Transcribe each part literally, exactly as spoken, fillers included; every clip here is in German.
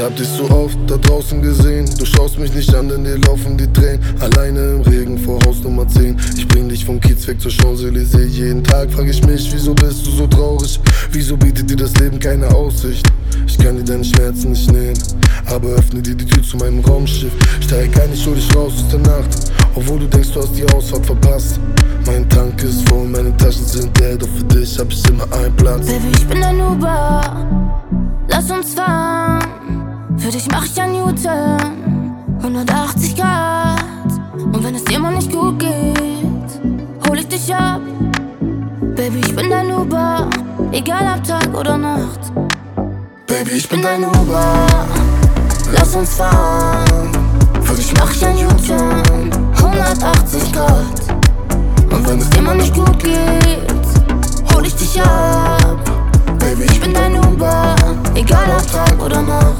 hab dich so oft da draußen gesehen. Du schaust mich nicht an, denn dir laufen die Tränen. Alleine im Regen vor Haus Nummer zehn. Ich bring dich vom Kiez weg zur Champs-Élysées. Jeden Tag frag ich mich, wieso bist du so traurig? Wieso bietet dir das Leben keine Aussicht? Ich kann dir deine Schmerzen nicht nähen, aber öffne dir die Tür zu meinem Raumschiff. Steig gar nicht schuldig raus aus der Nacht, obwohl du denkst, du hast die Ausfahrt verpasst. Mein Tank ist voll, meine Taschen sind leer, doch für dich hab ich immer einen Platz. Baby, ich bin ein Uber, lass uns fahren. Für dich mach ich ein U-Turn, hundertachtzig Grad. Und wenn es dir mal nicht gut geht, hol ich dich ab. Baby, ich bin dein Uber, egal ob Tag oder Nacht. Baby, ich bin dein Uber, lass uns fahren. Für dich mach ich ein U-Turn, hundertachtzig Grad. Und wenn es dir mal nicht gut geht, hol ich dich ab. Baby, ich bin dein Uber, egal ob Tag oder Nacht.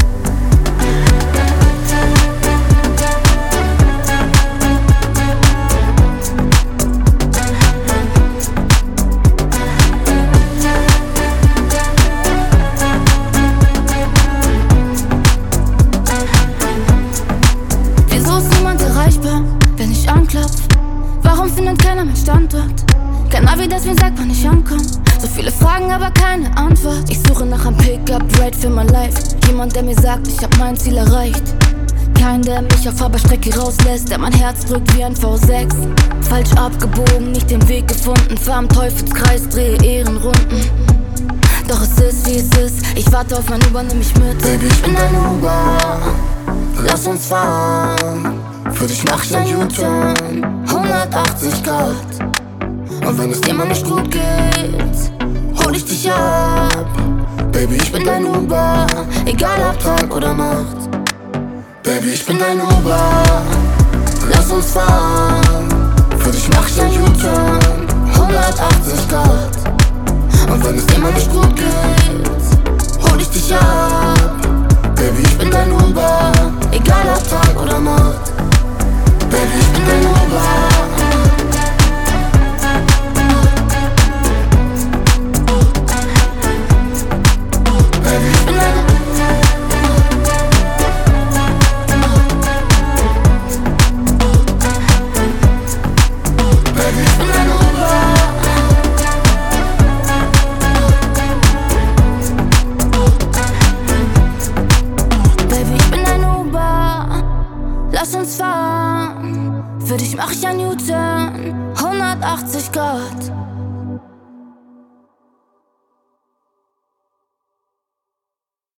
Wieso ist niemand erreichbar, wenn ich anklopf? Warum findet keiner meinen Standort? Kein Navi, das mir sagt, wann ich ankomm. So viele Fragen, aber keine Antwort. Ich suche nach einem Pickup-Ride für mein Life. Jemand, der mir sagt, ich hab mein Ziel erreicht. Kein, der mich auf halber Strecke rauslässt, der mein Herz drückt wie ein V sechs. Falsch abgebogen, nicht den Weg gefunden. Fahr im Teufelskreis, drehe Ehrenrunden. Doch es ist, wie es ist. Ich warte auf mein Uber, nimm mich mit. Baby, ich bin dein Uber, lass uns fahren. Für dich mach ich ein U-Turn, hundertachtzig Grad. Und wenn es dir mal nicht gut geht, hol ich dich ab. Baby, ich bin dein Uber, egal ob Tag oder Nacht. Baby, ich bin dein Uber, lass uns fahren. Für dich mach ich ein U-Turn, hundertachtzig Grad. Und wenn es dir mal nicht gut geht, hol ich dich ab. Baby, ich bin dein Uber, egal ob Tag oder Nacht. Baby, ich bin dein Uber. Lass uns fahren, für dich mach ich ein U-Turn, hundertachtzig Grad.